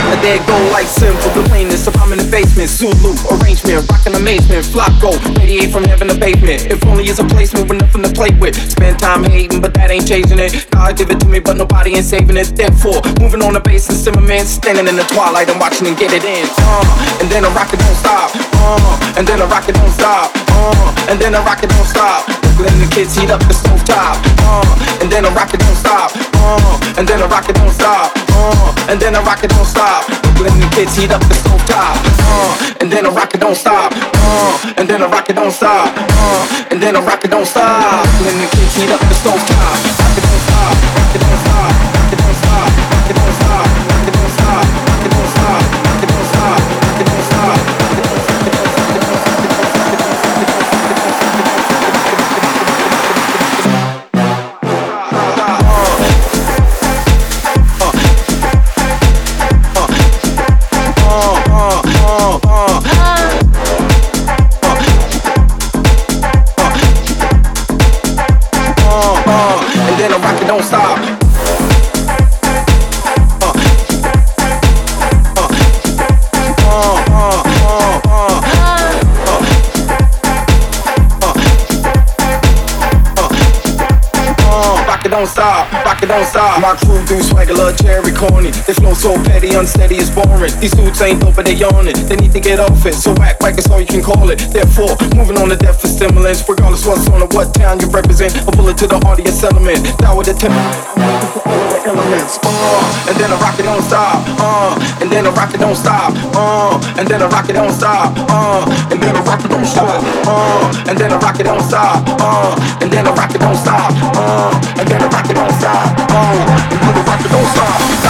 A dead go like simple, the plainness if I'm in the basement. Zulu, arrangement, rockin' amazement. Flocko, radiate from heaven to pavement. If only is a placement with nothing to play with. Spend time hating, but that ain't changing it. God give it to me, but nobody ain't saving it. Therefore, moving on the bass and Zimmerman, standing in the twilight and watching and get it in. And then a rocket don't stop. And then a rocket don't stop. And then a rocket don't stop. Letting the kids heat up the stove top. And then a rocket don't stop. And then a rocket don't stop. And then a rocket don't stop. Letting the kids heat up the stove top. And then a rocket don't stop. And then a rocket don't stop. And then a rocket don't stop. Letting the kids heat up the stove top. Rocket don't stop. Rocket don't stop. Rocket don't stop. Rocket don't stop. Rocket don't stop. Rocket don't stop. Rocket don't stop. Rocket don't stop. And then a rocket don't stop. Rocket don't stop, rocket don't stop. My crew do swagger, love Jerry corny. They flow so petty, unsteady, it's boring. These dudes ain't dope, but they on it. They need to get off it, so act like it's all you can call it. Therefore, moving on to death for stimulants. Regardless what's on or what town you represent, a bullet to the audience element. That would attempt elements. And then a rocket don't stop. And then a rocket don't stop. And then a rocket don't stop. And then a rocket don't stop. And then a rocket don't stop. And then a rocket don't stop. And then a rocket don't stop. And then a rocket don't stop.